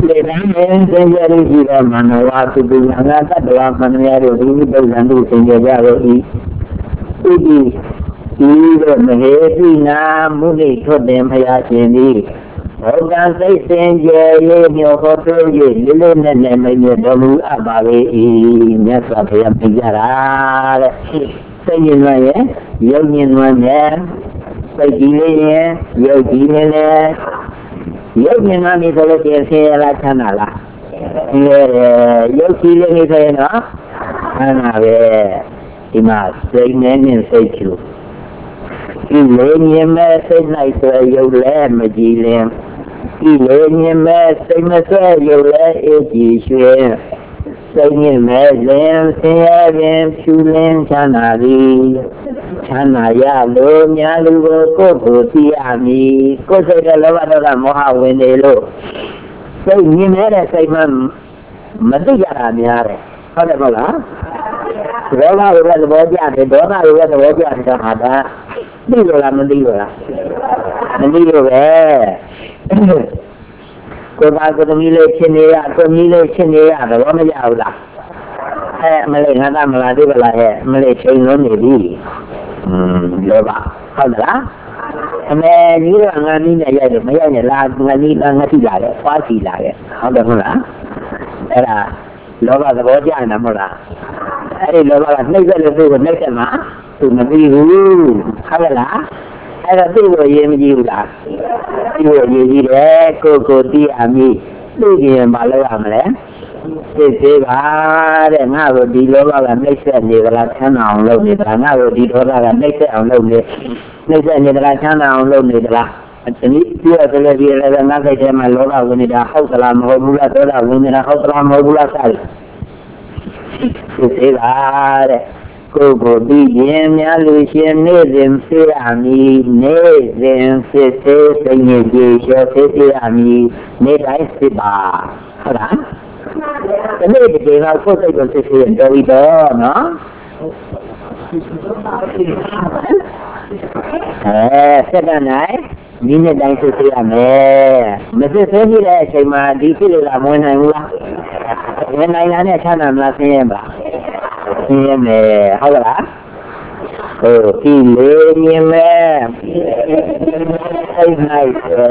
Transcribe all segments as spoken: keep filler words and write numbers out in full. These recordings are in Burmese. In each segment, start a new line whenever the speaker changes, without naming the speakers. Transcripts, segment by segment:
လေတိုင်းနဲ့သင်္ကြန်လေးရှိတဲ့မနောဝါသုတိအနာတ္တဝါမနရတို့ဒီပုဒ်ဇံတို့သင်ကြကြတော့ဤဤဒီတော့မဟေတိနာမုနိထွတ်တင်ဖရာရှင်သည်ဘောကံစိတ်စင်ကြယ်ရေးမြောဟောတွင်း၍လေးလေးနက်နက်မမြတ်တော်မူအပ်ပါ၏မြတ်စွာဘုရားပြကြတာတဲ့စိတ်ဉာဏ်နဲ့ရုပ်ဉာဏ်နဲ့စိတ်ကြီးလေးနဲ့ရုပ်ကြီးနဲ့ရုပ်ဉာဏ်ကနေဆိုလို့ရှိရင်ဆင်းရဲလားချမ်းသာလားဆင်းရဲရုပ်ကြီးလေးနေဆိုရင်တော့ချမ်းသာပဲဒီမှာစိတ်နဲ့နဲ့စိတ်ချူဒီလေးမြင်မဲ့စိတ်၌ဆွဲရုပ်လဲမကြည်လင်ဒီလေးမြင်မဲ့စိတ်မဆွဲရုပ်လဲအေးကြည်ရွှင်စိတ်မြင်မဲ့လင်ဆင်းရဲပင်ဖြူလင်းချမ်းသာသည်ချမ်းသာရလို့များလူကိုကိုယ်ကိုသိရမည်ကိုယ်စိတ်ကလောဘဒေါသမောဟဝင်နေလို့စိတ်မြင်တဲ့စိတ်မှမသိကြတာများတယ်ဟုတ်တယ်မဟုတ်လားလောဘရဲ့သဘောကျတယ်ဒေါသရဲ့သဘောကျတယ်ဟာဒါသိလို့လားမသိလို့လားမသိလို့ပဲကိုယ်ပါကိုယ်သမီးလေးချင်းနေရကိုယ်မီးလေးချင်းနေရသဘောမကျဘူးလားအဲမလေးငါသားမလားသိပါလားဟဲ့မလေးချိန်လုံးနေပြီอืมလောဘဟုတ်လားအမေကြီးကငါနီးနဲ့ရိုက်တယ်မရိုက်နဲ့လားငါနီးလားငါထိလာတယ်သွားစီလာတယ်ဟုတ်တယ်မဟုတ်လားအဲ့ဒါလောဘသဘောကျနေတာမဟုတ်လားအဲ့ဒီလောဘကနှိမ့်ဆက်လို့သူ့ကိုနှိမ့်ဆက်မှာသူမသိဘူးဟုတ်လားအဲ့ဒါသူ့ကိုရေးမကြည့်ဘူးလားသူ့ကိုရေးကြည့်တယ်ကိုကိုတီးအမိသိရင်မလုပ်ရမလဲသိသေးပါတဲ့ငါ့ကိုဒီလောဘကနှိမ့်ဆက်နေကြလားချမ်းသာအောင်လုပ်နေတာငါ့ကိုဒီဒေါသကနှိမ့်ဆက်အောင်လုပ်နေနှိမ့်ဆက်နေကြလားချမ်းသာအောင်လုပ်နေကြလားဒီနည်းပြရတယ်လေဒီလည်းငါစိတ်ထဲမှာလောဘဝင်နေတာဟုတ်သလားမဟုတ်ဘူးလားဒေါသဝင်နေတာဟုတ်သလားမဟုတ်ဘူးလားစသည်သိသေးပါတဲ့ကိုယ်ကိုပြီးရင်များလူရှင်နေစဉ်စေရမည်နေစဉ်စစ်သေးစိတ်ညစ်ကြေးလျှော့စေရမည်နေတိုင်းစစ်ပါဟုတ်လားဒီနေ့ဒီကကိုယ်စိတ်ကိုစစ်စေရတော်ပြီတော့နော်အဲစက္ကန့်နိုင်ဒီနေ့တိုင်းစစ်စေရမယ်မစစ်သေးတဲ့အချိန်မှာဒီဖြစ်လို့လာမဝင်နိုင်ဘူးလားဝင်နိုင်တာနဲ့ချမ်းသာမလားဆင်းရဲပါဆင်းရဲမယ်ဟုတ်လားဟိုဒီလေးမြင်မယ်စိတ်၌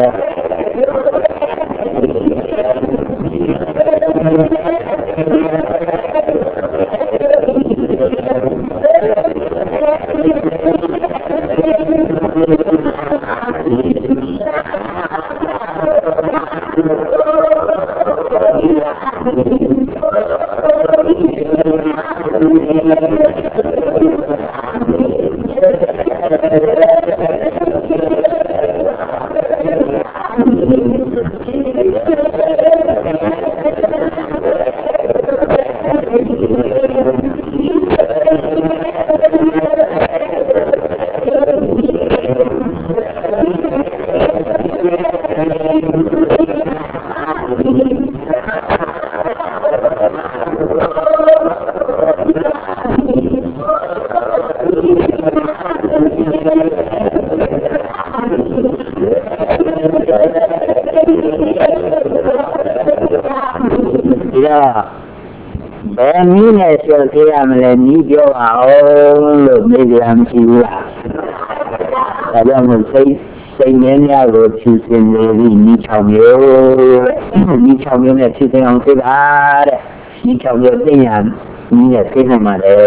ဘယ်နည်းနဲ့ပြောသေးရမလဲနီးပြောပါအောင်လို့မေးကြမရှိဘူးလားဒါကြောင့်မို့စိတ်စိတ်နဲ့များကိုဖြူစင်နေပြီးနီးချောင်မျိုးနီးချောင်မျိုးနဲ့ဖြူစင်အောင်သိပါတဲ့နီးချောင်မျိုးသိရနီးနဲ့သိနိုင်ပါလေ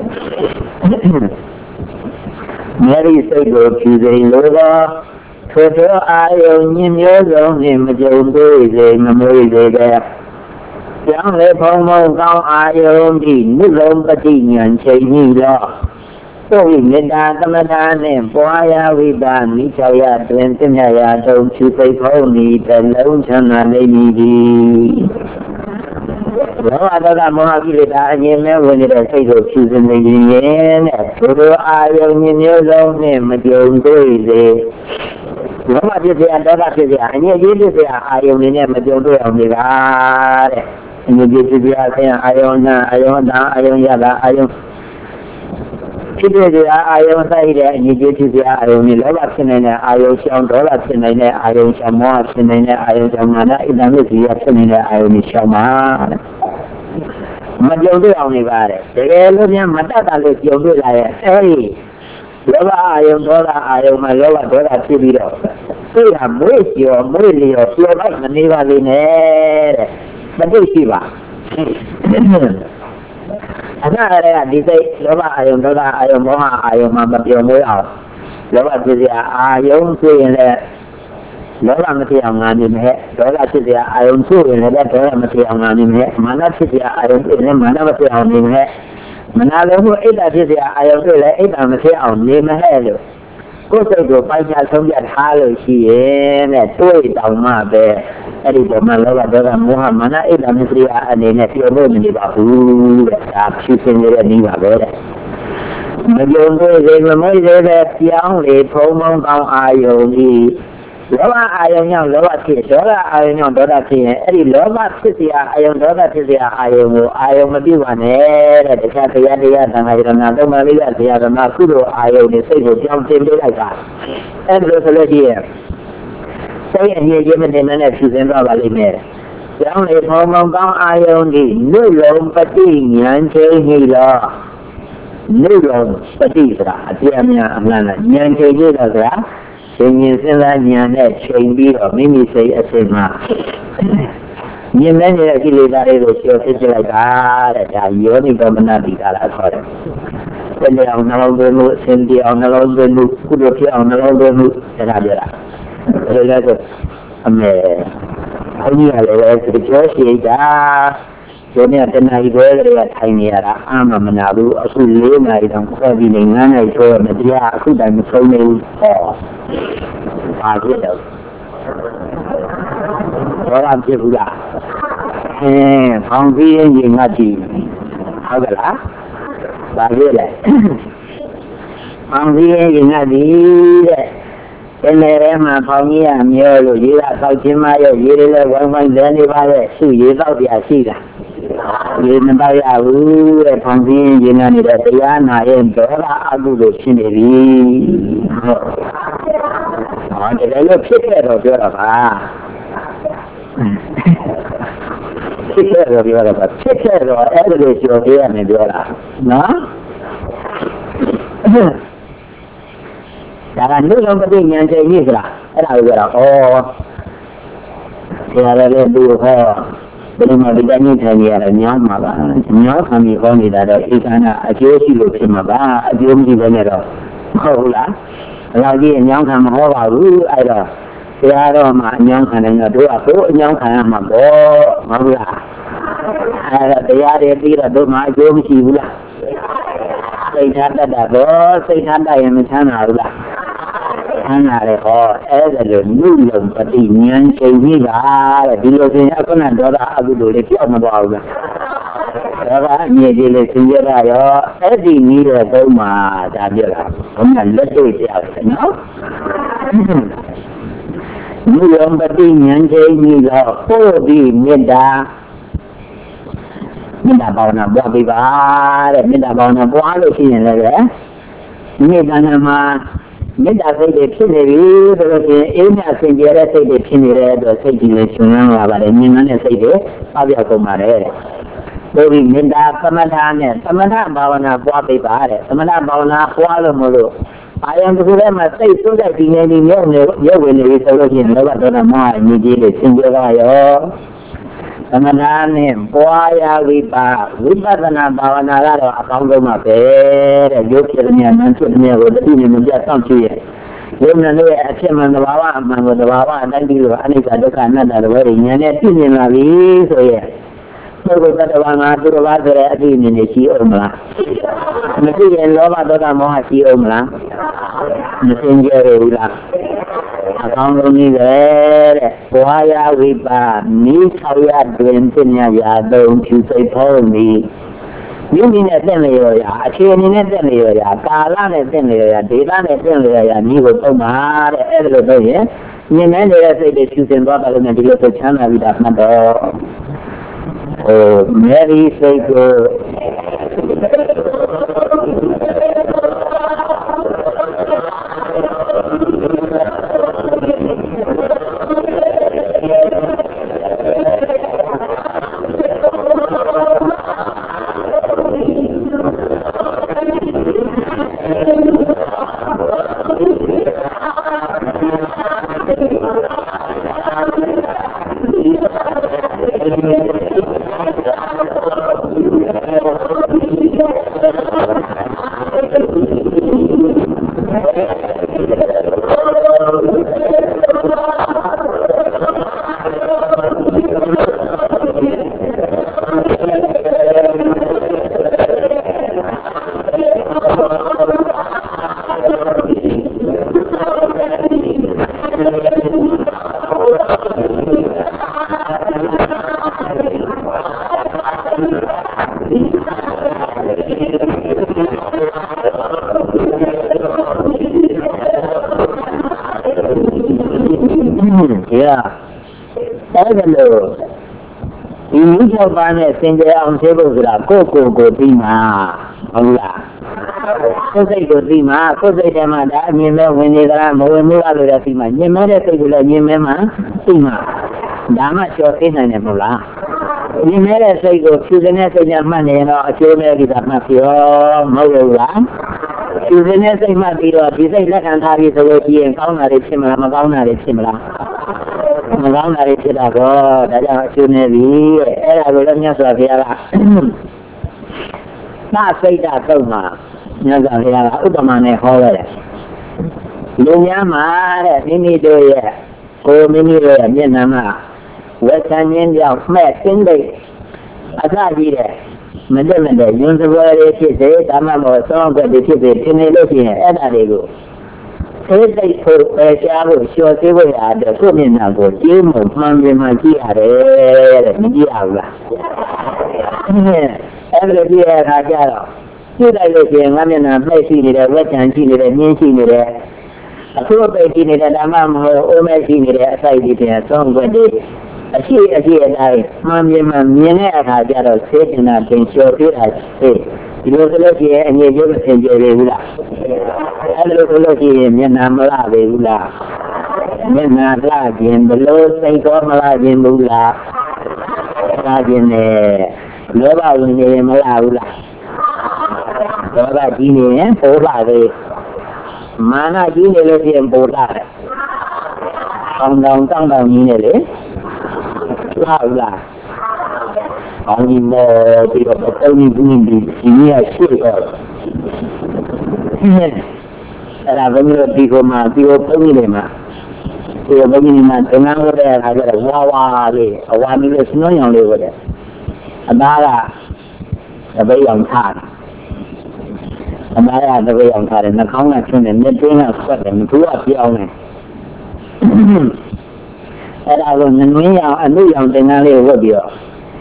မေရီစိတ်ကိုဖြူစင်လို့တော့ထိုထိုအာယုံညင်မျိုးစုံနဲ့မကြုံတွေ့စေမမွေးစေတဲ့ကျောင်းလေဖုံဖုံကောင်းအာယုံဒီနှုတ်လုံးပฏิဉာဏ်ချိန်ကြီးတော့သို့မေတ္တာသမထာနှင့်ပွားရာဝိပါမိချောရတွင်သိမြရာတုံဖြူစိတ်ဖုံးဤတလုံးချမ်းသာနေမည်ဒီလောဘဒေါသမောဟကိလေသာအငြင်းမဲ့ဝင်နေတဲ့စိတ်ကိုဖြူစင်နေရင်တဲ့ထိုလိုအာယုံမျိုးစုံနှင့်မကြုံတွေ့စေလောဘဖြစ်เสียဒေါသဖြစ်เสียအငြင်းကြီးဖြစ်เสียအာယုံနဲ့မကြုံတွေ့အောင်နေတာတဲ့အငြင်းကြီးဖြစ်เสียဆင်းအာယုံနာအာယုံနာအာယုံရတာအာယုံဖြစ်တဲ့အာယုံဆိုင်တဲ့အညီကျဖြစ်တဲ့အာယုံနဲ့လောဘဖြစ်နေတဲ့အာယုံရှောင်ဒေါသဖြစ်နေတဲ့အာယုံရှောင်မောဟဖြစ်နေတဲ့အာယုံရှောင်မာနဣဒ္ဓမစ္စရိယဖြစ်နေတဲ့အာယုံကိုရှောင်ပါမကြုံတွေ့အောင်နေပါတယ်တကယ်လို့များမတတ်တာလို့ကြုံတွေ့လာရဲ့အဲဒီလောဘအာယုံဒေါသအာယုံမှာလောဘဒေါသဖြစ်ပြီးတော့သိတာမွေးကျော်မွေးလျော်ပြောလိုက်မနေပါလိမ့်နဲ့တဲ့မသိရှိပါအဲ့ဒါလည်းဒီစိတ်လောဘအာယုံဒေါသအာယုံမောဟအာယုံမှာမပြောင်းမွေးအောင်လောဘဖြစ်စရာအာယုံဆိုရင်လည်းလောဘမဖြစ်အောင်ငါနေမယ်ဒေါသဖြစ်စရာအာယုံဆိုရင်လည်းဒေါသမဖြစ်အောင်ငါနေမယ်မာနဖြစ်စရာအာယုံဆိုရင်မာနမဖြစ်အောင်နေမယ်မနာလိုမှုအိတ်တာဖြစ်စရာအာယုံဆိုလည်းအိတ်တာမဖြစ်အောင်နေမယ်လို့ကိုယ်စိတ်ကိုပိုင်းခြားဆုံးဖြတ်ထားလို့ရှိရင်တဲ့တွေးတောင်မှပဲအဲ့ဒီတော့မှလောဘဒေါသမောဟမာနဣဒ္ဓမစ္စရိယအနေနဲ့ပြောလို့မနေပါဘူးတဲ့ဒါဖြစ်စဉ်ရဲ့နည်းပါပဲတဲ့မကြုံတွေ့စေမမွေးစေတဲ့ပြောင်းလေဖုံဖုံကောင်းအာယုံကြီးလောဘအာယုံကြောင့်လောဘဖြစ်ဒေါသအာယုံကြောင့်ဒေါသဖြစ်ရင်အဲ့ဒီလောဘဖြစ်စရာအာယုံဒေါသဖြစ်စရာအာယုံကိုအာယုံမပြုပါနဲ့တဲ့တခြားတရားတရားသံဃာယရဏသုံးပါးလေးကတရားဓမ္မကုသိုလ်အာယုံနဲ့စိတ်ကိုကြောင်းတင်ပေးလိုက်တာအဲ့ဒါလို့ဆိုလို့ရှိရင်စိတ်အငြိခြင်းမတင်နဲ့ဖြူစင်သွားပါလိမ့်မယ်ကြောင်းလေဖုံဖုံကောင်းအာယုံကြီးနှုတ်လုံးပฏิဉာဏ်ချင်းကြီးတော့နှုတ်လုံးပฏิဆိုတာအပြည့်အများအမှန်လားဉာဏ်ချင်းကြီးတော့ဆိုတာရှင်ရင်စဉ်းစားဉာဏ်နဲ့ချိန်ပြီးတော့မိမိစိတ်အစစ်မှာမြင်မဲ့နေတဲ့ကိလေသာတွေကိုကျော်စစ်ကြလိုက်တာတဲ့ဒါယောနိဗ္ဗာန်တိတာလားခေါ်တယ်။ဘယ်လိုအောင်နှလုံးသွင်းမှုအစဉ်ပြေအောင်နှလုံးသွင်းမှုကုသိုလ်ဖြစ်အောင်နှလုံးသွင်းမှုဒါပြောတာ။ဒါလည်းဆိုအမေဘုန်းကြီးကလည်းဒီကျော်ရှိတာဒီနေ့တဏှာကြီးပဲတွေကထိုင်နေရတာအာမမနာဘူးအခုလေးနာရီတောင်ခွဲပြီးနေငန်းနိုင်ဆိုတော့မတရားအခုတိုင်မဆုံးနေဘူးဟောဘာဖြစ်တော့ဘာမှဖြစ်ဘူးလားအင်းဖောင်ပြီးရင်ငါကြည့်ဟုတ်ကလားဘာဖြစ်လဲဖောင်ပြီးရင်ငါကြည့်တဲ့ဒီနေ့ထဲမှာဖောင်ကြီးကမျောလို့ရေကဆောက်ချင်းမရဲ့ရေတွေလည်းဝိုင်းဝိုင်းလဲနေပါရဲ့ရှိရေတော့ပြရှိတာရေမတော့ရဘူးတဲ့ဖောင်ကြီးရင်ငါနေတဲ့တရားနာရဲ့ဒေါသအကုသိုလ်ဖြစ်နေပြီဟုတ်ဟောတကယ်လို့ဖြစ်ခဲ့တော့ပြောတာပါဖြစ်ခဲ့တော့ပြောတာပါဖြစ်ခဲ့တော့အဲ့ဒါကိုကြော်ပြရမယ်ပြောတာနော်ဒါကနှုတ်လုံးပฏิဉာဏ်ချိန်ကြီးဆိုတာအဲ့ဒါကိုပြောတာဩဆရာလည်းသူ့ဟောဘယ်မှာဒီကနေ့ထိုင်နေရတာညာမှာပါညာခံပြီးဟောနေတာတော့ဧကနာအကျိုးရှိလို့ဖြစ်မှာပါအကျိုးမရှိဘဲနဲ့တော့မဟုတ်ဘူးလားအဲ့ဒါကြီးအညောင်းခံမဟောပါဘူးအဲ့တော့ဆရာတော်မှာအညောင်းခံတယ်တော့တို့ကကိုယ်အညောင်းခံရမှာပေါ့မဟုတ်လားအဲ့ဒါတရားတွေပြီးတော့တို့မှာအကျိုးမရှိဘူးလားစိတ်ထားတတ်တာတော့စိတ်ထားတတ်ရင်မချမ်းသာဘူးလားချမ်းသာတယ်ဟောအဲ့ဒါလိုနှုတ်လုံးပฏิဉာဏ်ချိန်ကြီးပါတဲ့ဒီလိုဆိုရင်အခုနဒေါသအကုသိုလ်လေးပြောက်မသွားဘူးလားဒါကအမြင့်ကြီးလေးသင်ရတာရောအဲ့ဒီနည်းတော့သုံးမှာဒါပြောတာဘုရားလက်တွေ့ပြတယ်နော်နှုတ်လုံးပฏิဉာဏ်ချိန်ကြီးတော့ပို့ပြီးမေတ္တာမေတ္တာဘာဝနာပွားပေးပါတဲ့မေတ္တာဘာဝနာပွားလို့ရှိရင်လည်းမေတ္တာနာမှာမေတ္တာစိတ်တွေဖြစ်နေပြီဆိုလို့ရှိရင်အေးမြဆင်ကြတဲ့စိတ်တွေဖြစ်နေတဲ့အတွက်စိတ်ကြီးလည်းရှင်လန်းလာပါတယ်မြင်တဲ့စိတ်တွေပေါပြောက်ကုန်ပါတယ်တဲ့ဆိုပြီးမေတ္တာသမထနဲ့သမထဘာဝနာပွားပေးပါတဲ့သမထဘာဝနာပွားလို့မလို့အာယံတစ်ခုထဲမှာစိတ်စိုးတဲ့ဒီနေဒီရုပ်နေရုပ်ဝင်နေပြီဆိုလို့ရှိရင်လောဘဒေါသမောဟအမြင့်ကြီးတွေသင်ကြပါရောသမထနဲ့ပွားရဝိပါဝိပဿနာဘာဝနာကတော့အကောင်းဆုံးပါပဲတဲ့ရုပ်ဖြစ်တဲ့ဉာဏ်နဲ့ဖြစ်တဲ့ကိုတတိယမပြတ်ဆောင်ကြည့်ရဲ့ရုပ်နဲ့လည်းအဖြစ်မှန်သဘာဝအမှန်ကိုသဘာဝအတိုင်းပြီးတော့အနိစ္စဒုက္ခအနတ္တတွေဉာဏ်နဲ့သိမြင်လာပြီဆိုရဲ့ပုဂ္ဂိုလ်တ attva ငါသူတစ်ပါးဆိုတဲ့အသိဉာဏ်နဲ့ရှိအောင်မလားမသိရင်လောဘဒေါသမောဟရှိအောင်မလားမသိကြဘူးလားအကောင်းဆုံးကြီးပဲတဲ့ဘဝရဝိပါနိဆောရတွင်ပညာရာသုံးဖြူစိတ်ဖောင်းပြီးမိမိနဲ့တက်နေရရာအခြေအနေနဲ့တက်နေရရာကာလနဲ့တက်နေရရာဒေသနဲ့တက်နေရရာညီကိုပုံပါတဲ့အဲ့ဒါလိုတော့ရင်မြင်နေတဲ့စိတ်တွေဖြူစင်သွားတယ်လို့ဒီလိုဆိုချမ်းသာပြီးတာမှတ်တော့ဟိုမေရီစိတ်ကိုဒီမိချောက်ပါနဲ့စင်ကြယ်အောင်သေးဖို့ဆိုတာကိုကိုကိုပြီးမှာဟုတ်လားကိုယ်စိတ်ကိုပြီးမှာကိုယ်စိတ်ထဲမှာဒါအမြင်မဲ့ဝင်နေကြလားမဝင်ဘူးလားလို့လည်းပြီးမှာညင်မဲ့တဲ့စိတ်ကိုလည်းညင်မဲ့မှာပြီးမှာဒါမှကျော်သိနိုင်တယ်မဟုတ်လားညင်မဲ့တဲ့စိတ်ကိုဖြူစင်းတဲ့စိတ်နဲ့မှတ်နေရင်တော့အကျိုးမဲ့ဒီကမှတ်ပြောမဟုတ်ဘူးလားဖြူစင်းတဲ့စိတ်မှတ်ပြီးတော့ဒီစိတ်လက်ခံထားပြီးဆိုလို့ရှိရင်ကောင်းတာတွေဖြစ်မလားမကောင်းတာတွေဖြစ်မလားမကောင်းတာတွေဖြစ်တာတော့ဒါကြောင့်အကျိုးနေပြီအဲ့ဒါကိုလည်းမြတ်စွာဘုရားကသာစိတ်ဓာတ်သုံးမှာမြတ်စွာဘုရားကဥပမာနဲ့ဟောခဲ့တယ်လူများမှာတဲ့မိမိတို့ရဲ့ကိုမိမိတို့ရဲ့မျက်နှာမှာဝက်ဆံရင်းကြောင့်မှဲ့တင်းတိတ်အစကြီးတဲ့မတက်မတဲ့ယွန်းစပွဲလေးဖြစ်စေဒါမှမဟုတ်ဆောင်းကွက်တွေဖြစ်စေတင်နေလို့ရှိရင်အဲ့ဒါတွေကိုသိသိဖို့ပဲကြားဖို့လျှော်သေးဖို့ရတဲ့ကိုမျက်နှာကိုကျင်းမှုမှန်ပြန်မှကြည့်ရတယ်တဲ့မကြည့်ရဘူးလားအဲ့ဒါကြည့်ရတာကြတော့ကြည့်လိုက်လို့ရှိရင်ငါမျက်နှာမှိတ်ရှိနေတယ်ဝက်ချံရှိနေတယ်မြင်းရှိနေတယ်အခုပိတ်ရှိနေတဲ့ဓမ္မမဟုတ်အိုးမဲရှိနေတဲ့အစိုက်ဒီတဲ့ဆောင်းကွက်တွေအရှိအရှိအတိုင်းမှန်ပြန်မှမြင်တဲ့အခါကျတော့သေတနာပင်လျှော်သေးတာသိဒီလိုဆိုလို့ရှိရင်အငြိကျုပ်အင်ကျေပြီလားအဲ့လိုဆိုလို့ရှိရင်မျက်နှာမလှပြီဘူးလားမျက်နှာလှခြင်းဘလို့စိတ်တော်မလှခြင်းဘူးလားလှခြင်းနဲ့လောဘဝင်နေမလှဘူးလားလောဘကြီးနေရင်ပိုလှတယ်မာနကြီးနေလို့ရှိရင်ပိုလှတယ်တောင်းတောင်းတောင်းတောင်းကြီးနေလေလှဘူးလားအောင်းကြီးမောပြီးတော့ပုံကြီးဘူးဒီကြီးရရှိတော့အဲ့ဒါဘယ်လိုဒီကိုမှဒီကိုပုံကြီးနေမှာဒီပုံကြီးမှာသင်္ကန်းဝတ်တဲ့အခါကျတော့ဝါဝါလေးအဝါမီလေးစနှောင်းရောင်လေးဝတ်တယ်အသားကတပိတ်အောင်ထားတယ်အသားကတပိတ်အောင်ထားတယ်နှာခေါင်းကဆင်းတယ်မျက်တွင်းကဆွတ်တယ်မထူးကပြောင်းတယ်အဲ့ဒါကိုငွေရောင်အနုရောင်သင်္ကန်းလေးဝတ်ပြီးတော့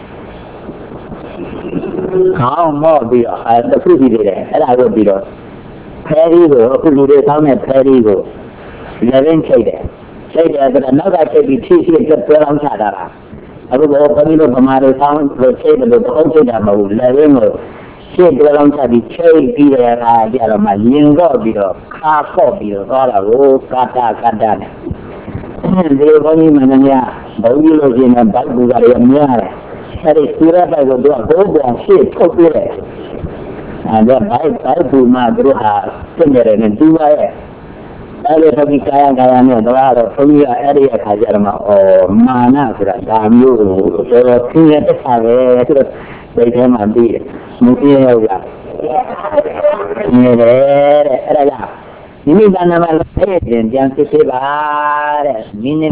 ခေါင်းမော့ပြီးတော့အဲတခုစီနေတယ်အဲ့ဒါဝတ်ပြီးတော့ဖဲရီကိုအခုလူတွေဆောင်းတဲ့ဖဲရီကိုလည်းရင်းချိတ်တယ်ချိတ်တယ်ဆိုတော့နောက်ကချိတ်ပြီးဖြည့်ဖြည့်ပြပွဲအောင်ချတာလားအခုတော့ဘယ်လိုဗမာတွေဆောင်းလို့ချိတ်တယ်လို့တော့ချိတ်တာမဟုတ်ဘူးလည်းရင်းကိုရှင်းပြအောင်ချပြီးချိတ်ပြီးရတာကြတော့မှရင်တော့ပြီးတော့ခါကော့ပြီးတော့သွားတာကိုကတ္တကတ္တနဲ့ဒီဘုန်းကြီးမင်းများဘုန်းကြီးလို့ရှိရင်ဗိုက်ဘူကတွေအများတယ်အဲ့ဒီစီရပိုက်ကိုတော့ဘိုးပေါ်ရှေ့ထုတ်ပြတယ်အဲ့ဒါဘိုက်ဘိုက်ဘူမှာတို့ဟာပြည့်နေတယ်နဲ့ဒီပါရဲ့အဲ့ဒီဘုရားကာယကာယနဲ့တော့တော့ဘုန်းကြီးကအဲ့ဒီအခါကျတော့မှအော်မာနဆိုတာဒါမျိုးကိုတော်တော်သိရတဲ့ခါပဲဆိုတော့ဒီထဲမှာပြီးမသိရဘူးလားနေတယ်တဲ့အဲ့ဒါကမိမိဘာနာမလို့အဲ့ဒီပြန်စစ်စစ်ပါတဲ့မိနစ်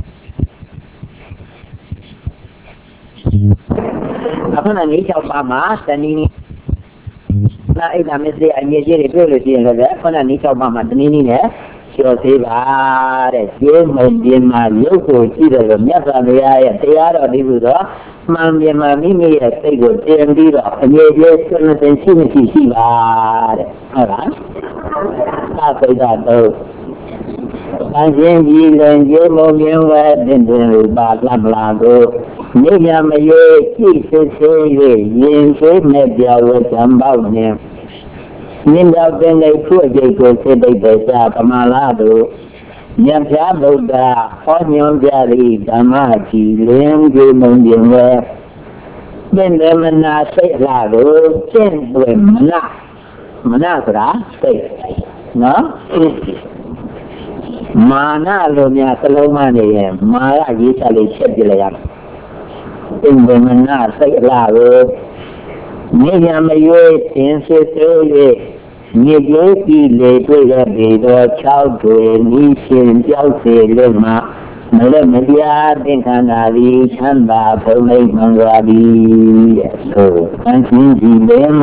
အခုနနေချောက်ပါမှာတနည်းနည်းနာအိဒါမစ္စရိအငြိကြီးတွေတွေ့လို့ရှိရင်လည်းခုနနေချောက်ပါမှာတနည်းနည်းနဲ့ကျော်သေးပါတဲ့ကျင်းမပြင်းမှာရုပ်ကိုကြည့်တယ်လို့မြတ်စွာဘုရားရဲ့တရားတော်ဒီလိုတော့မှန်ပြမှာမိမိရဲ့စိတ်ကိုတင်ပြီးတော့အငြိကြီးဆွမ်းတင်ရှိမရှိရှိပါတဲ့ဟုတ်လားသာပိဒါတော့အရှင်ကြီးလည်းကျင်းမပြင်းဝဲတင်တင်လို့ပါလပ်လာကိုမြင့်မြတ်မရွေးကြည့်စစ်ဆေး၍ရင်သေးမဲ့ပြဝဲတံပေါက်ခြင်း Nhìn vào bên này thua dây của thế đây để ra mà lá đồ nhằm trả bầu đà khó nhóm gia đi Dhamma chỉ liên dưới mong điện về bên đây mình là sẽ là đồ trên đuổi mà nạ mà nạ của đó nó mà nạ luôn nhà cái lâu mà này mà là gì ta lấy chết đi lại bên đây mình là sẽ là đồ như nhà mấy người tiền sẽ tới như thế thì lệ tôi là bị đó cháu tuổi ní xin cháu sẽ lên mà mới là mới ra bên khán giả đi chăn bà phải lấy mang ra đi rồi anh xin gì đến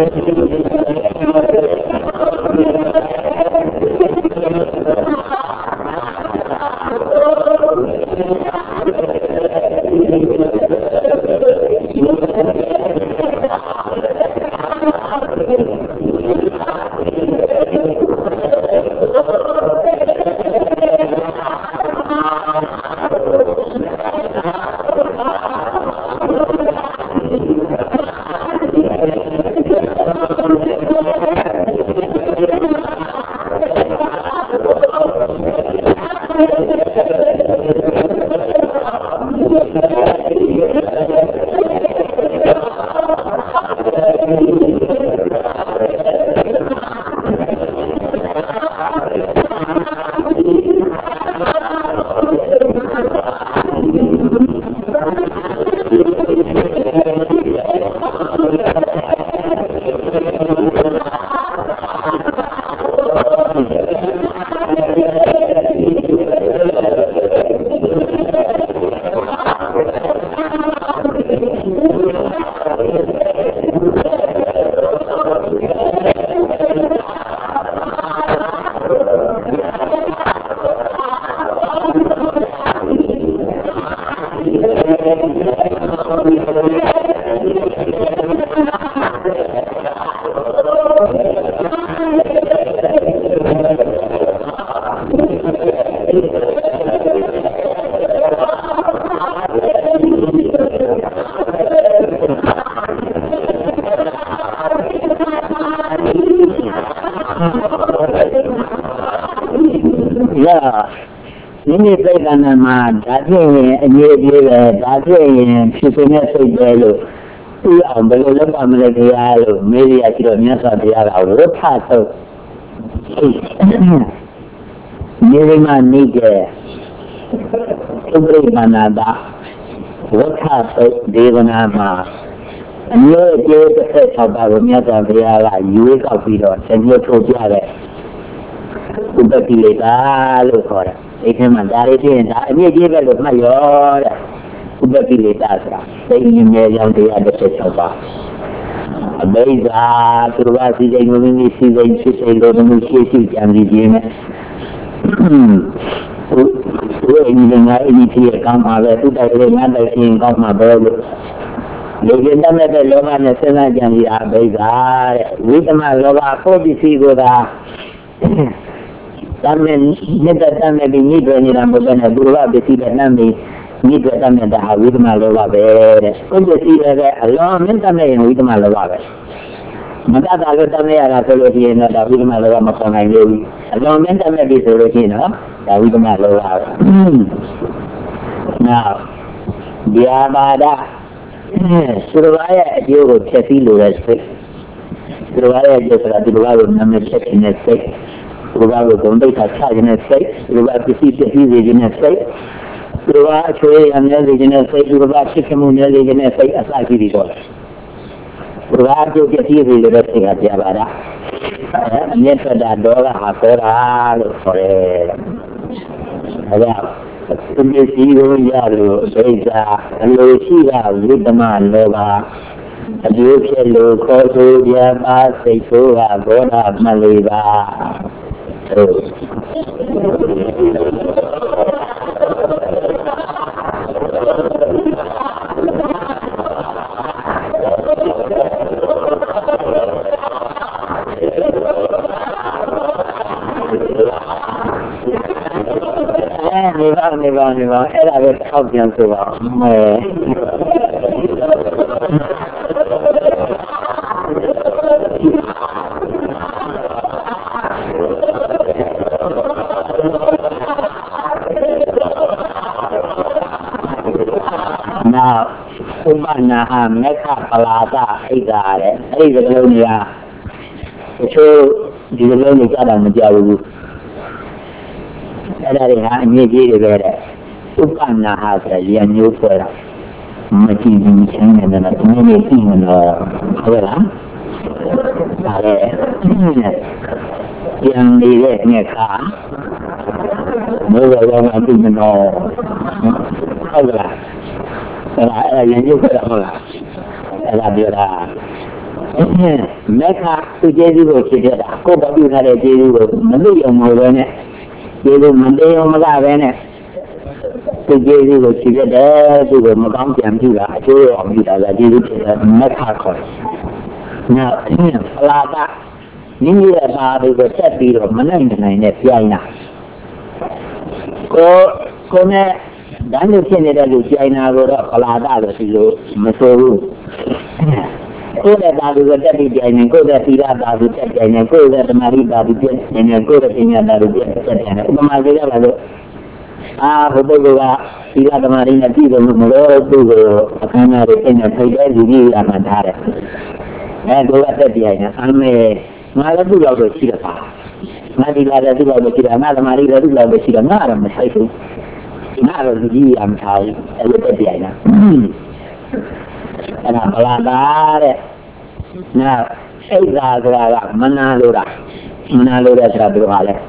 Ini perkara nama daging ini dia daging sebenarnya saya lu, ia belum lepas mereka lu, media kiranya saya lu lepas tu, ini mana ni ke, kubri mana dah, lepas tu dia nama, ini dia tu saya punya saya lah, you kau pilih, saya tu dia le, udah pilih dah lu korang. Ini mandari dia, ini dia kalau mayor, udah pilih dasar. Ini yang dia ada sesuatu. Beza, terus si jangan ini si jangan si jangan ini si jangan dia. Ini dengan ini dia kamu ada tu dah dengan dah si kamu ada. Lepas tu mereka logan nasional jangan dia beza. Kita malah logan apa di sini dah. Tamen nida tamen bi ni do ni rambo bana durwa be ti bana mi ni do tamen da hawi ma lo ba be ko be ti le Allah men tamen wi ma lo ba be mata da lo tamen ya la so lo ti na da wi ma lo ba ma ko ngai le Allah men tamen bi so lo ti no da wi ma lo ba now dia bada survaya dia ko chati lo ra se survaya je sara durwa lo na me chati ne se Rupa berkompil kacau jenis saya, rupa kisi kisi jenis saya, rupa cuy amnya jenis saya, rupa cikamunya jenis saya asal kiri kau. Rupa tu kisi jenis saya kerja bara. Ini pada doa hakora sore. Ada ini sihir ya lo, beza lo sihir lo teman lo ba. Aduh kalau kau dia bahasa itu agora Malaysia. Oh. Memang, memang, memang. Era berkau yang tua. Now, Umana, Mecca, Palata, Ida, Ida Lonia, so the Lonia got on the Jawu. And I need better. Upana has a new for Matin and a community in the yang đi về nghe cả mới rồi là làm gì mình nó không là lại là những cái đó là là điều là mấy cái tôi chơi đi rồi chỉ là cô bảo đi ra đây chơi đi rồi mình đi ông ngồi rồi nè chơi đi mình đi ông ra về nè tôi chơi đi rồi chỉ là để tôi rồi mà không chạm gì là chơi ông gì là chơi đi mấy cái thôi nè là ta những người ta đi về sẽ đi rồi mình này này này chơi nè cô cô nè đánh được trên này là được chơi nào rồi đó là ta rồi thì rồi mà tôi cô đã ta được cái đi chơi này cô đã đi ra ta được chơi này cô đã làm đi ta được chơi này cô đã chơi ta được chơi này cô mà cái là rồi à hôm nay là đi ra ta đi là đi rồi mà rồi tôi rồi anh là cái này thấy cái gì là mà thà đấy nè cô đã chơi này anh ấy mà là tôi rồi chỉ là mà đi là tôi rồi chỉ là mà là mà đi là tôi rồi chỉ là mà là mà thấy tôi mà là gì làm sao cái chơi này là là là đấy nè ấy là là là mana lô ra mana lô ra sao được hả đấy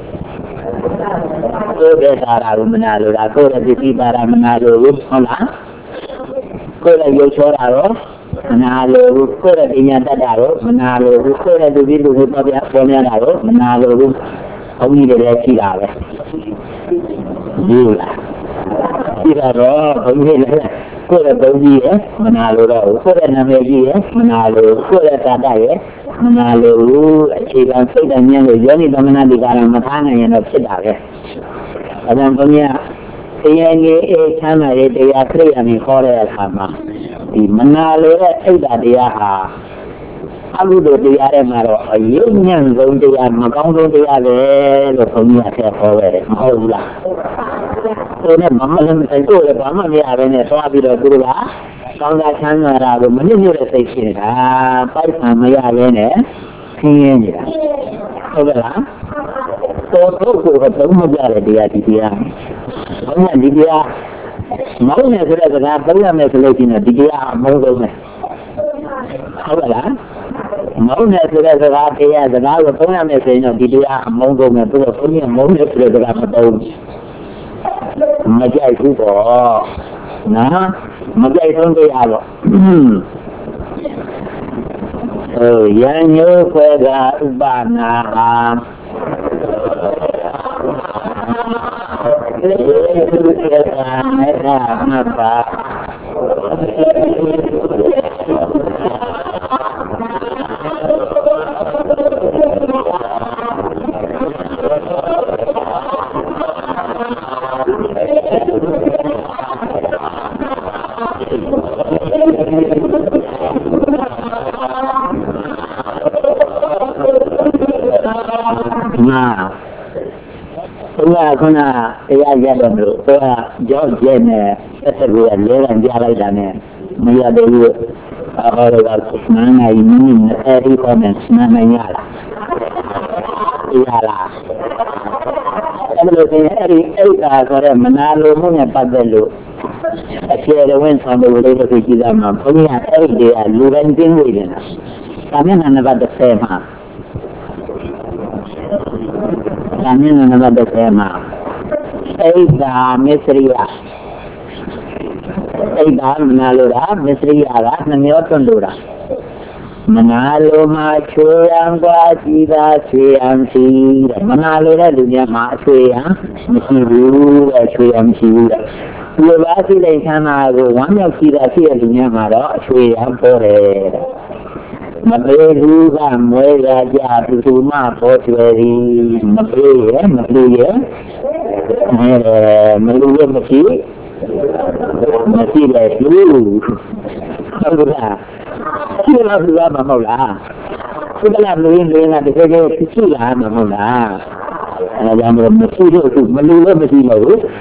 cô cái sao ra mana lô ra cô là gì ba ra mana lô không là cô là yêu cho ra rồi mana lô cô là đi nhà ta ra rồi mana lô cô là đi đi đi bao giờ bao nhiêu ra rồi mana lô không như thế chỉ là đấy nhiều là chỉ là rồi không như thế cô là đâu gì ấy mà nào rồi cô là làm gì ấy mà nào rồi cô là ta đây ấy mà nào rồi chỉ là cái đàn nhân rồi giống như đó mình đi làm mà tháng này nó sẽ đạt đấy ở đây có nghĩa thì anh ấy tham gia cái đấy cái này mình khó để làm mà thì mình nào rồi ấy đã đi à alu đồ đi à mà rồi nhiều nhân rồi đi à mà không rồi đi à về rồi không như thế khó về không là tôi nói mama làm cái tôi là mama đi à về này tôi đi rồi tôi là con ra sang mà ra rồi mình như là thấy gì à phải làm mấy à về này thì như là tôi là tôi tôi tôi có tôi mới ra đi à đi à không là đi à máu này cái là cái bao nhiêu cái lấy tiền đi à máu đâu này không là máu này cái là cái cái à cái nào cũng là mấy cái nó đi à máu đâu này tôi có nhiều máu này cái là cái đâu mà chạy cũng có nó mà chạy không đi à rồi ừ giá nhớ quê ra bàn à nah Tuhan kena ia jadi dulu, Tuhan jauh jenis keseruan jalan jalan jalan, maya dulu orang mana ini hari komen mana nyala, iyalah. Kalau ini hari kita kalau menalu punya padelu, asyik orang sambil boleh berfikir zaman, punya hari dia luran tinggi dia, kami nak pada sema. Kami nama bersama. Ida Mesriya. Ida menalura Mesriya lah namanya tundura. Menalu macu yang kuatida yang si. Menalura dunia macu yang mesiru yang si. Dua basi lekan aku, wanita kita si dunia marah yang boleh. Mabé juga mulai aja tu semua posisi mabé ya, mabé ya, eh, mabé ya masih masih lagi, kalau dah, kita sudah mahu lah, kita lah mungkin dengan kita kita lah mahu lah, ada yang masih tu, mabé masih mahu,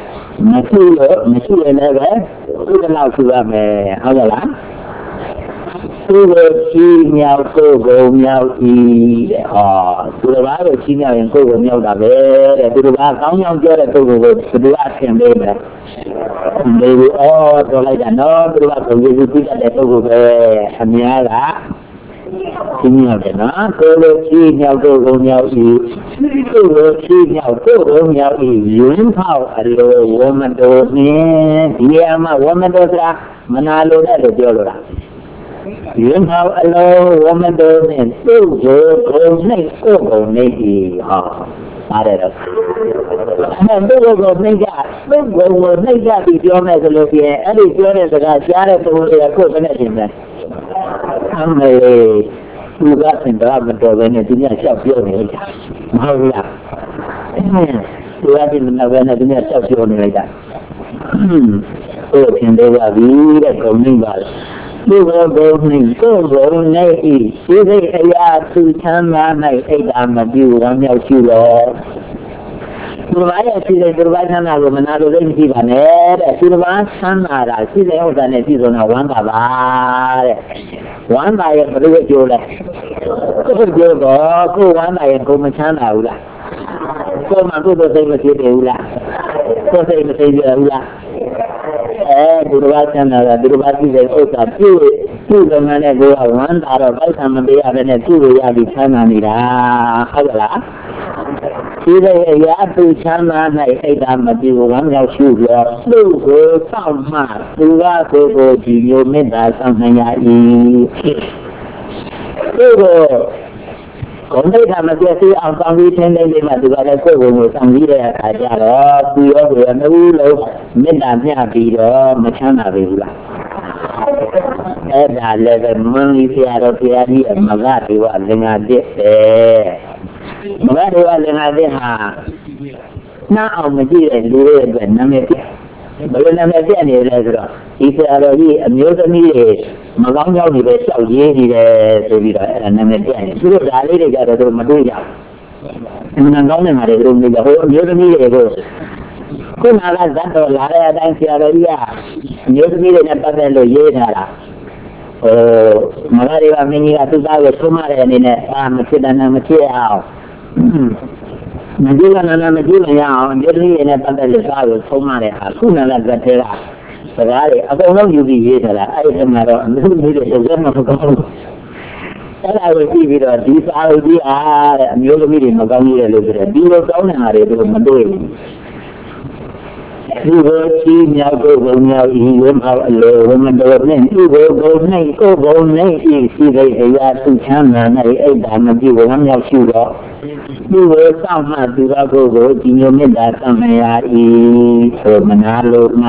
မရှိလို့မရှိရင်လည်းပဲသူ့လောက်ရှိရမယ်ဟုတ်ကဲ့လားသူ့ကိုကြီးမြောက်ကိုယ်ကိုမြောက်ဤတဲ့ဟောသူတစ်ပါးကိုကြီးမြောက်ရင်ကိုယ်ကိုမြောက်တာပဲတဲ့သူတစ်ပါးကောင်းကြောင်းပြောတဲ့ပုဂ္ဂိုလ်ကိုဘယ်သူအထင်ပေးမလဲဒီလိုအော်ပြောလိုက်တာနော်သူတစ်ပါးကိုယေရှုကြည့်တဲ့ပုဂ္ဂိုလ်ပဲအများကကြီးမြောက်တယ်နော်ကိုယ်ကိုကြီးမြောက်ကိုယ်ကိုမြောက်ဤသူ့ကိုကြီးမြောက်ကိုယ်ကိုမြောက်ဤယဉ်ဖောက်အလိုဝမတော်နင်းဒီအမှာဝမတော်ဆိုတာမနာလိုတဲ့လို့ပြောလို့လားယဉ်ဖောက်အလိုဝမတော်နင်းသူ့ကိုကိုယ်နဲ့ကိုယ်ကိုနေဤဟောပါတယ်တော့အဲ့ဒါကိုနှိမ့်ကြသူ့ကိုကိုနှိမ့်ကြပြီးပြောမယ်ဆိုလို့ရှိရင်အဲ့ဒီပြောတဲ့စကားကြားတဲ့ပုဂ္ဂိုလ်တွေကကိုယ်ပဲနဲ့ရှင်တယ်အမေသူကစင်တာမတော်ဘဲနဲ့သူများလျှောက်ပြောနေလိုက်တာမဟုတ်ဘူးလားသူကဒီမနာဘဲနဲ့သူများလျှောက်ပြောနေလိုက်တာဟိုသင်သေးပါပြီတဲ့ကုန်နေပါလေသူကဘုံနေကိုယ်ဘုံနေဤဒီစိတ်အရာသူချမ်းသာ၌အိတ်တာမပြုဝမ်းမြောက်ရှိတော်သူတစ်ပါးရဲ့ရှိတဲ့သူတစ်ပါးချမ်းသာကိုမနာလိုလည်းမရှိပါနဲ့တဲ့သူတစ်ပါးချမ်းသာတာရှိတဲ့ဥစ္စာနဲ့ပြည်စုံတာဝမ်းသာပါတဲ့ဝမ်းသာရဲ့ဘယ်လိုကြိုးလဲကိုယ်ကြိုးတော့ကိုယ်ဝမ်းသာရဲ့ကိုယ်မချမ်းသာဘူးလားကိုယ်မှကိုယ်စိတ်မဖြစ်နေဘူးလားကိုယ်စိတ်မသိကြဘူးလားအဲဒီတစ်ပါးချမ်းသာတာဒီတစ်ပါးရှိတဲ့ဥစ္စာပြုပြုကမှနဲ့ကိုယ်ကဝမ်းသာတော့ပိုက်ဆံမပေးရဘဲနဲ့ပြုလို့ရပြီးချမ်းသာနေတာဟုတ်ကဲ့လားဒီတဲ့အရာသူချမ်းသာ၌အိတ်တာမပြုဝမ်းမြောက်ရှိပြောသူ့ကိုစောင့်မှသူကကိုယ်ကိုဒီမျိုးမေတ္တာဆောင်နိုင်ရ၏သူ့ကိုဘုံဒိဋ္ဌာမပြည့်စုံအောင်ဆောင်ပြီးခြင်းလေးလေးမှသူကလည်းကိုယ်ကိုယ်ကိုဆောင်ပြီးတဲ့အခါကျတော့သူရောကိုယ်ရောနှစ်ဦးလုံးမေတ္တာမျှပြီးတော့မချမ်းသာပြီဘူးလားအဲ့ဒါလည်းပဲမင်းကြီးဆရာတော်ဘုရားကြီးအမဂဒေဝလင်္ကာတစ်ပဲမဂဒေဝလင်္ကာတစ်ဟာနှားအောင်မကြည့်တဲ့လူတွေအတွက်နာမည်ပြဘယ်လိုနာမည်ပြနေလဲဆိုတော့ဒီဆရာတော်ကြီးအမျိုးသမီးတွေမကောင်းကြောင်းတွေပဲလျှောက်ရေးနေတယ်ဆိုပြီးတော့အဲ့ဒါနာမည်ပြနေသူတို့ဒါလေးတွေကြတော့သူမတွေ့ကြဘူးအမှန်ကောင်းတယ်မှာတွေသူတို့ဟိုအမျိုးသမီးတွေကိုခုနကဇတ်တော်လာတဲ့အတိုင်းဆရာတော်ကြီးကအမျိုးသမီးတွေနဲ့ပတ်သက်လို့ရေးထားတာဟိုမဂဒေဝမင်းကြီးကသူ့သားကိုသုံးမတဲ့အနေနဲ့အာမဖြစ်တယ်မဖြစ်အောင်မကြည့်ကနာမကြည့်မရအောင်အမျိုးသမီးတွေနဲ့ပတ်သက်လို့သားကိုသုံးမတဲ့ဟာခုနကဇတ်ထဲကစကားတွေအကုန်လုံးယူပြီးရေးထားတာအဲ့ဒီမှာတော့အမျိုးသမီးတွေရုပ်မကောင်းဘူးအဲ့ဒါကိုကြည့်ပြီးတော့ဒီစာအုပ်ကြီးအားတဲ့အမျိုးသမီးတွေမကောင်းဘူးလေလို့ဆိုတော့ဒီလိုကောင်းတဲ့ဟာတွေတို့မတွေ့ဘူးဒီကိုကြီးမြောက်ကိုဘုံမြောက်ဤဝမအလိုဝမတော်နဲ့ဒီကိုဘုံနဲ့ကိုဘုံနဲ့ဤရှိတဲ့အရာသူချမ်းသာ၌အိတ်တာမပြုဝမ်းမြောက်ရှိတော့ဒီကိုစောင့်မှသူကကိုကိုဒီမျိုးမေတ္တာသံဃာဤဆိုမနာလိုမှ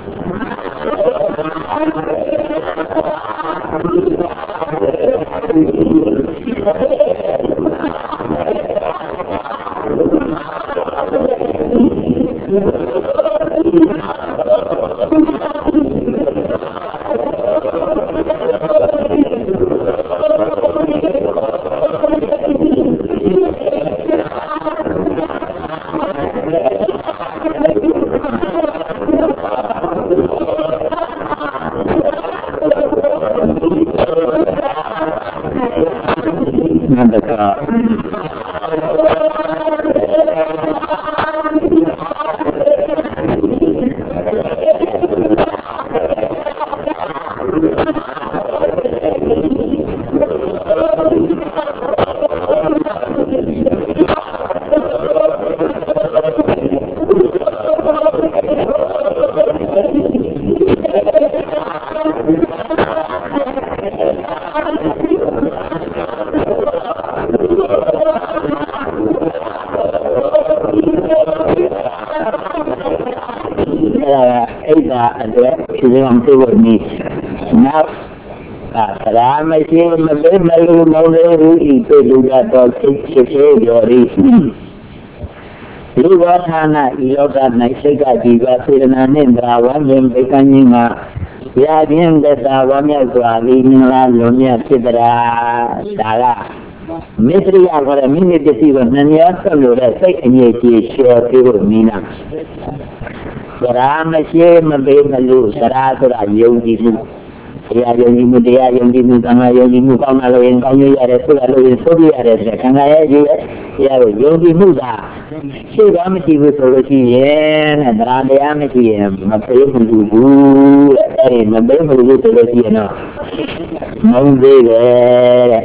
သူ့ကိုနီးနောက်အာရာမရှိမလေးမလူမလေးဟူဤသိလူတော်သိရှိသေးရော်ဤလူဝါဌာနဤလောက၌စိတ်ကဒီပါစေတနာနှင့်သာဝမ်းမြင်ပေကံကြီးမှာရာခြင်းသက်သာဝမ်းမြောက်စွာလေးမင်္ဂလာလုံးမြတ်ဖြစ်တာဒါကမေတ္တရာခေါ်တဲ့မိမိပစ္စည်းကိုနှံရဆက်လို့တဲ့စိတ်အငြိကြီးရှော်ပြီးလို့နီးနာရာမရှိမပေးမလို့သရာဆိုတာယုံကြည်မှုတရားယုံကြည်မှုတရားယုံကြည်မှုသမာယုံကြည်မှုကောင်းလာလို့ရင်ကောင်းရရတယ်ဆိုတာလို့ရင်ဆိုပြရတယ်ဆိုခံရရဲ့ဒီတရားကိုယုံကြည်မှုကရှိတာမရှိဘူးဆိုလို့ရှိရင်သရာတရားမရှိရင်မပေးမလို့ဘူးအဲ့ဒီမပေးမလို့ဆိုလို့ရှိရင်တော့မုန်းသေးတယ်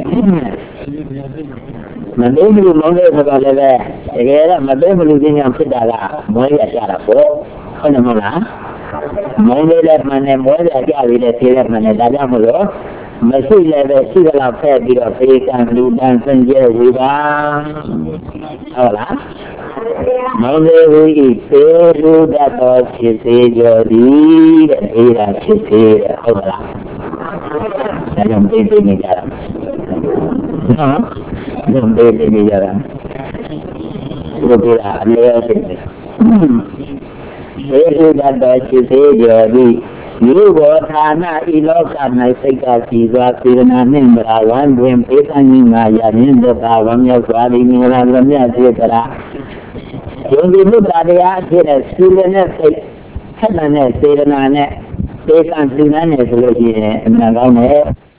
မပေးမလို့မုန်းသေးဆိုတော့လည်းတကယ်တော့မပေးမလို့ခြင်းကြောင့်ဖြစ်တာကမွေးရကြတာပေါ့ဟုတ်တယ်မဟုတ်လားမုန်းလေးလည်းမှန်တယ်မွဲကြကြပြီးလည်းသေးလည်းမှန်တယ်ဒါကြောင့်မလို့မရှိလည်းပဲရှိသလောက်ဖက်ပြီးတော့ဖေးကံလူတန်းစင်ကြဲဝေပါဟုတ်လားမုန်းလေးဝီဖေးလူတတ်တော်ဖြစ်စေကြောသည်တဲ့အေးတာဖြစ်စေတဲ့ဟုတ်လားဒါကြောင့်သိသိနေကြတာနော်ဒီလိုသိနေကြတာဒီလိုအမြဲတမ်းသေရုဒ္ဒရှိသေးကြောသည်ယူဘောဌာနဤလောက၌စိတ်ကစီစွာစေရနာနှင့်မရာဝံတွင်ပေသညင်ငါရမြင့်တသာဝမြောက်စွာသည်မင်္ဂလာသမျှစေတရာယုံကြည်မှုတရားအဖြစ်နဲ့စီရနဲ့စိတ်ထက်တဲ့စေရနာနဲ့ပေကံလူနာနဲ့ဆိုလို့ရှိရင်အမှန်ကောင်းတယ်